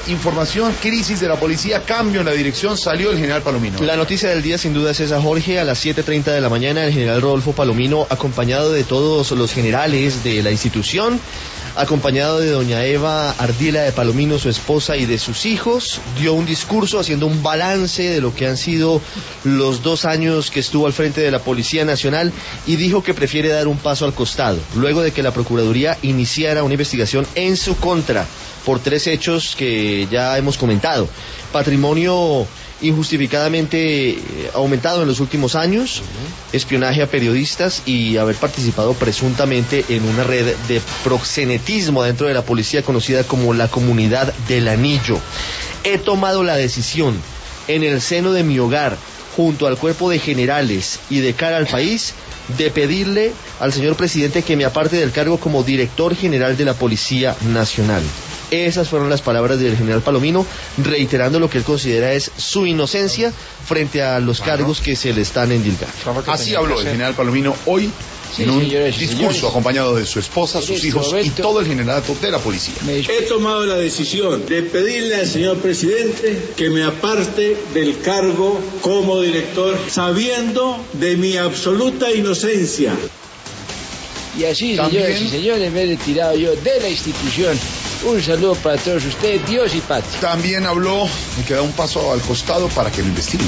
información, crisis de la policía, cambio en la dirección, salió el general Palomino. La noticia del día sin duda es esa, Jorge. A las 7:30 de la mañana el general Rodolfo Palomino, acompañado de todos los generales de la institución, acompañado de doña Eva Ardila de Palomino, su esposa, y de sus hijos, dio un discurso haciendo un balance de lo que han sido los 2 años que estuvo al frente de la Policía Nacional, y dijo que prefiere dar un paso al costado, luego de que la Procuraduría iniciara una investigación en su contra por 3 hechos que ya hemos comentado. Patrimonio injustificadamente aumentado en los últimos años, espionaje a periodistas y haber participado presuntamente en una red de proxenetismo dentro de la policía conocida como la Comunidad del Anillo. He tomado la decisión en el seno de mi hogar, junto al cuerpo de generales y de cara al país, de pedirle al señor presidente que me aparte del cargo como director general de la Policía Nacional. Esas fueron las palabras del general Palomino, reiterando lo que él considera es su inocencia frente a los cargos que se le están endilgando. Así habló el general Palomino hoy en un discurso acompañado de su esposa, sus hijos y todo el generalato de la policía. He tomado la decisión de pedirle al señor presidente que me aparte del cargo como director, sabiendo de mi absoluta inocencia. Y así, señoras y señores, me he retirado yo de la institución. Un saludo para todos ustedes, Dios y patria. También habló de que da un paso al costado para que lo investiguen.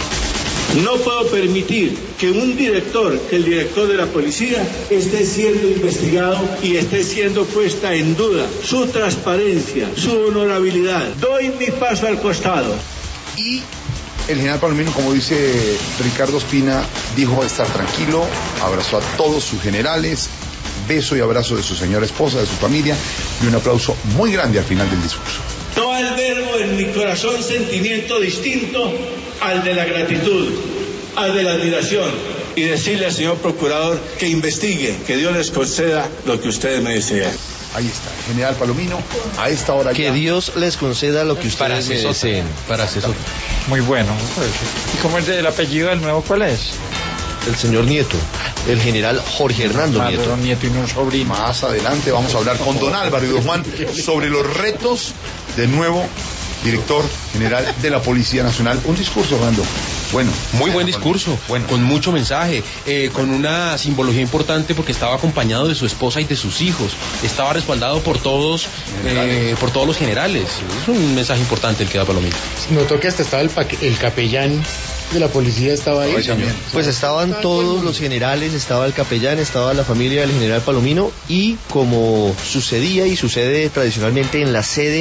No puedo permitir que un director, el director de la policía, esté siendo investigado y esté siendo puesta en duda su transparencia, su honorabilidad. Doy mi paso al costado. Y el general Palomino, como dice Ricardo Espina, dijo estar tranquilo, abrazó a todos sus generales, beso y abrazo de su señora esposa, de su familia, y un aplauso muy grande al final del discurso. No albergo en mi corazón sentimiento distinto al de la gratitud, al de la admiración, y decirle al señor procurador que investigue, que Dios les conceda lo que ustedes me desean. Ahí está, el general Palomino, a esta hora que ya. Dios les conceda lo que ustedes me deseen. Para asesor. Muy bueno. ¿Y cómo es el apellido del nuevo cuál es? El señor Nieto, el general Jorge Hernando Nieto. Nieto y un sobrino. Más adelante vamos a hablar con don Álvaro y don Juan sobre los retos del nuevo director general de la Policía Nacional. Un discurso, Orlando. Bueno, muy buen discurso, con mucho mensaje, con una simbología importante porque estaba acompañado de su esposa y de sus hijos, estaba respaldado por todos los generales. Es un mensaje importante el que da Palomino. Notó que hasta estaba el capellán de la policía, estaba ahí. Pues estaban todos los generales, estaba el capellán, estaba la familia del general Palomino, y como sucedía y sucede tradicionalmente en la sede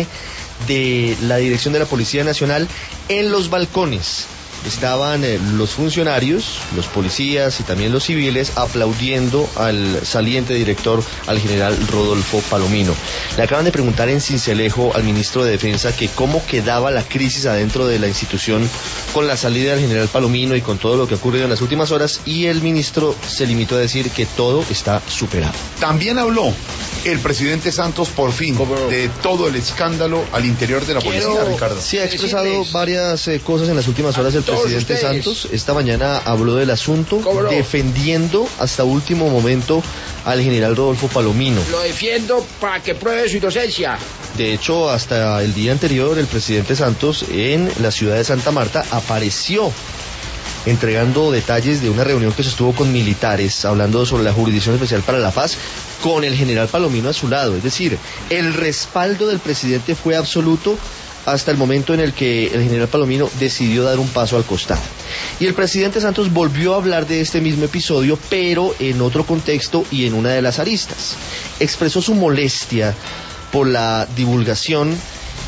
de la dirección de la Policía Nacional, en los balcones estaban los funcionarios, los policías y también los civiles aplaudiendo al saliente director, al general Rodolfo Palomino. Le acaban de preguntar en Sincelejo al ministro de Defensa que cómo quedaba la crisis adentro de la institución con la salida del general Palomino y con todo lo que ha ocurrido en las últimas horas, y el ministro se limitó a decir que todo está superado. También habló el presidente Santos, por fin, de todo el escándalo al interior de la policía, Ricardo. Sí, ha expresado varias cosas en las últimas horas el presidente Santos. Esta mañana habló del asunto, defendiendo hasta último momento al general Rodolfo Palomino. Lo defiendo para que pruebe su inocencia. De hecho, hasta el día anterior, el presidente Santos en la ciudad de Santa Marta apareció entregando detalles de una reunión que sostuvo con militares, hablando sobre la Jurisdicción Especial para la Paz, con el general Palomino a su lado. Es decir, el respaldo del presidente fue absoluto hasta el momento en el que el general Palomino decidió dar un paso al costado. Y el presidente Santos volvió a hablar de este mismo episodio, pero en otro contexto y en una de las aristas. Expresó su molestia por la divulgación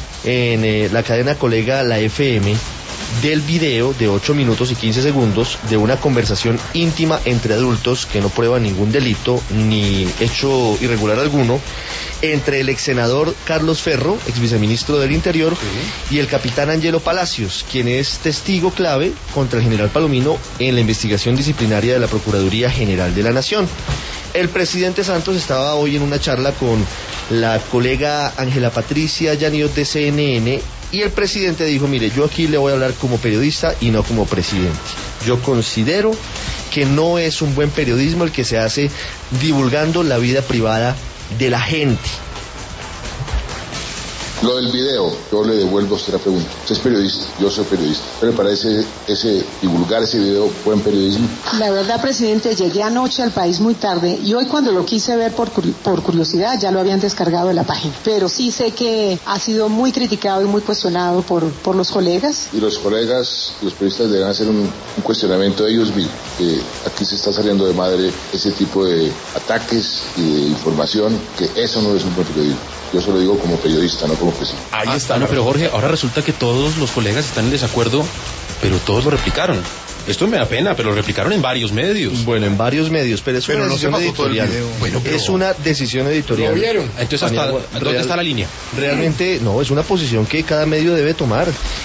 en la cadena colega La FM del video de 8 minutos y 15 segundos de una conversación íntima entre adultos que no prueba ningún delito ni hecho irregular alguno, entre el ex senador Carlos Ferro, ex viceministro del Interior, y el capitán Angelo Palacios, quien es testigo clave contra el general Palomino en la investigación disciplinaria de la Procuraduría General de la Nación. El presidente Santos estaba hoy en una charla con la colega Ángela Patricia Yaniot de CNN, y el presidente dijo: mire, yo aquí le voy a hablar como periodista y no como presidente. Yo considero que no es un buen periodismo el que se hace divulgando la vida privada de la gente. Lo del video, yo le devuelvo a usted la pregunta. Usted es periodista, yo soy periodista. ¿Qué le parece divulgar ese video buen periodismo? La verdad, presidente, llegué anoche al país muy tarde y hoy cuando lo quise ver por curiosidad ya lo habían descargado de la página. Pero sí sé que ha sido muy criticado y muy cuestionado por los colegas. Y los colegas, los periodistas deben hacer un cuestionamiento de ellos mismos. Que aquí se está saliendo de madre ese tipo de ataques y de información, que eso no es un buen periodismo. Yo se lo digo como periodista, no como presidente. Ahí está. No, pero Jorge, ahora resulta que todos los colegas están en desacuerdo, pero todos lo replicaron. Esto me da pena, pero lo replicaron en varios medios. Bueno, en varios medios, pero es una decisión editorial. Bueno, es una decisión editorial. ¿Lo vieron? Entonces, ¿dónde está la línea? Realmente, no, es una posición que cada medio debe tomar.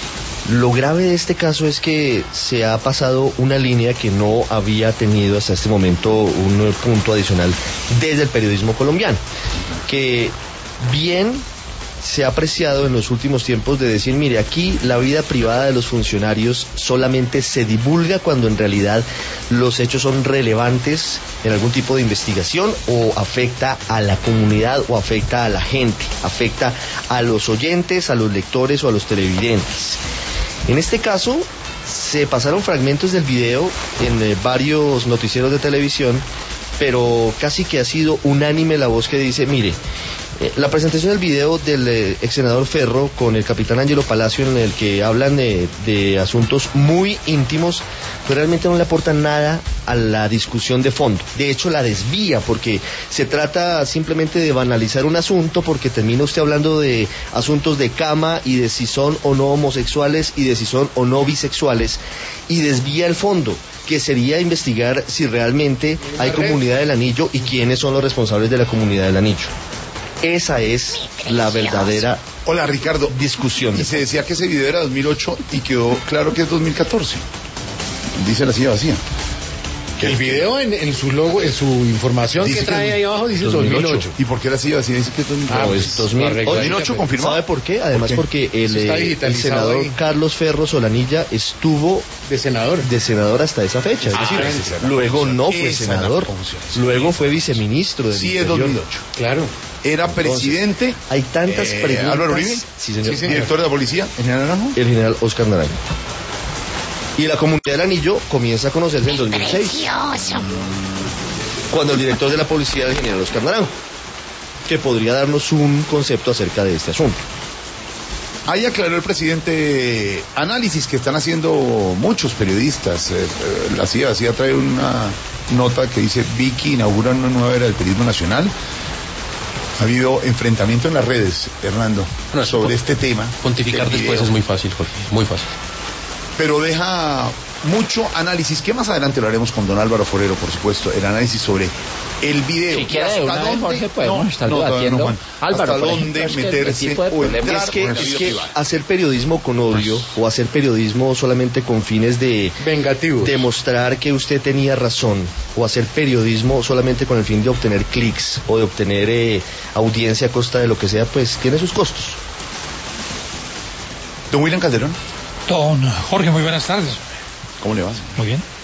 Lo grave de este caso es que se ha pasado una línea que no había tenido hasta este momento un punto adicional desde el periodismo colombiano, que bien se ha apreciado en los últimos tiempos de decir, mire, aquí la vida privada de los funcionarios solamente se divulga cuando en realidad los hechos son relevantes en algún tipo de investigación o afecta a la comunidad o afecta a la gente, afecta a los oyentes, a los lectores o a los televidentes. En este caso, se pasaron fragmentos del video en varios noticieros de televisión, pero casi que ha sido unánime la voz que dice, mire, la presentación del video del ex senador Ferro con el capitán Ángelo Palacio, en el que hablan de asuntos muy íntimos, pues realmente no le aportan nada a la discusión de fondo. De hecho, la desvía, porque se trata simplemente de banalizar un asunto, porque termina usted hablando de asuntos de cama y de si son o no homosexuales y de si son o no bisexuales, y desvía el fondo, que sería investigar si realmente hay comunidad del anillo y quiénes son los responsables de la comunidad del anillo. Esa es la verdadera Hola, Ricardo. Discusión. Y se decía que ese video era 2008 y quedó claro que es 2014. Dice la silla vacía. El video en su logo, en su información dice que trae ahí abajo dice 2008. ¿Y por qué la silla vacía dice que es 2008? Es 2008 confirmado. ¿Sabe por qué? Además porque el senador ahí. Carlos Ferro Solanilla estuvo de senador hasta esa fecha. Es decir, luego no fue senador, luego fue viceministro del Interior. Interior. Es 2008. Claro. Era presidente. Entonces, hay tantas preguntas. Álvaro Uribe. Sí, señor. Director de la policía. ¿El general Naranjo? El general Oscar Naranjo. Y la comunidad del anillo comienza a conocerse en 2006. Cuando el director de la policía era el general Oscar Naranjo, que podría darnos un concepto acerca de este asunto. Ahí aclaró el presidente análisis que están haciendo muchos periodistas. La CIA trae una nota que dice: Vicky inaugura una nueva era del periodismo nacional. Ha habido enfrentamiento en las redes, Hernando, sobre este tema. Pontificar después es muy fácil, Jorge, muy fácil. Pero deja mucho análisis, que más adelante lo haremos con don Álvaro Forero, por supuesto, el análisis sobre el video. Si quiere, una vez, Jorge, podemos estar debatiendo. Álvaro, ¿hasta dónde meterse o entrar? Es que hacer periodismo con odio o hacer periodismo solamente con fines de vengativos, demostrar que usted tenía razón, o hacer periodismo solamente con el fin de obtener clics o de obtener audiencia a costa de lo que sea, pues tiene sus costos. Don William Calderón. Don Jorge, muy buenas tardes. ¿Cómo le va? Muy bien.